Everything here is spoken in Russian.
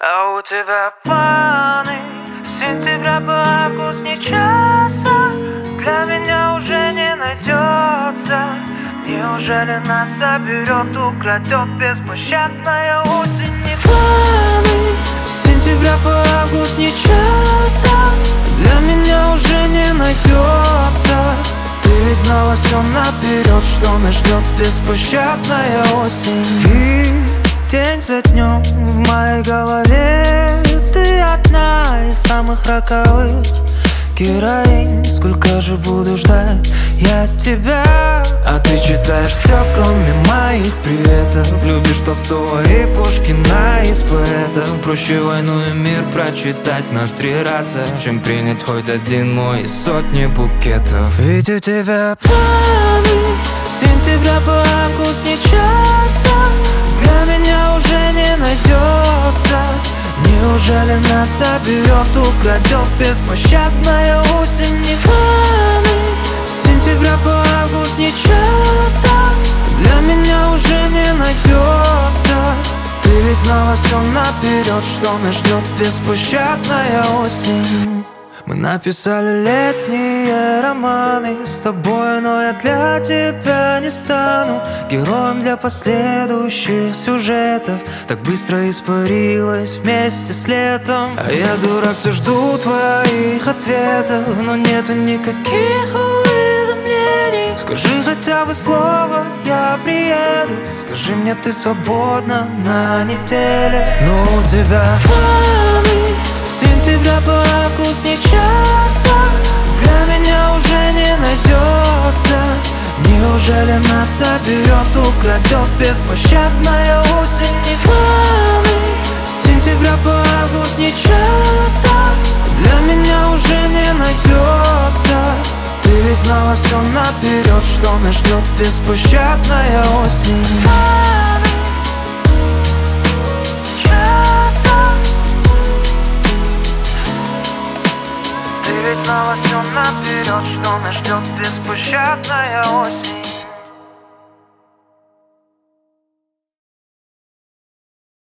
А у тебя планы с сентября по август ни часа для меня уже не найдется. Неужели нас заберет, украдет беспощадная осень? Не планы с сентября по август ни часа для меня уже не найдется. Ты ведь знала все наперед, что нас ждет беспощадная осень. И день за днем в моей голове ты одна из самых роковых героинь. Сколько же буду ждать я тебя, а ты читаешь все, кроме моих приветов. Любишь Толстого и Пушкина из поэтов. Проще «Войну и мир» прочитать на 3 раза, чем принять хоть один мой из сотни букетов. Ведь у тебя планы с сентября по август ни часа для меня уже не найдется. Неужели нас заберет, украдет беспощадная осень? Не планы с сентября по август ни часа для меня уже не найдется. Ты ведь знала все наперед, что нас ждет беспощадная осень. Мы написали летние романы с тобой, но я для тебя не стану героем для последующих сюжетов. Так быстро испарилась вместе с летом, а я, дурак, все жду твоих ответов, но нету никаких уведомлений. Скажи хотя бы слово, я приеду. Скажи мне, ты свободна на неделе. Но у тебя планы с сентября по август ни часа для меня уже не найдется. Неужели нас заберет, украдет беспощадная осень? Не планы с сентября по август ни часа для меня уже не найдется. Ты ведь знала все наперед, что нас ждет беспощадная осень. Ты ведь знала все наперед, что нас ждет беспощадная осень.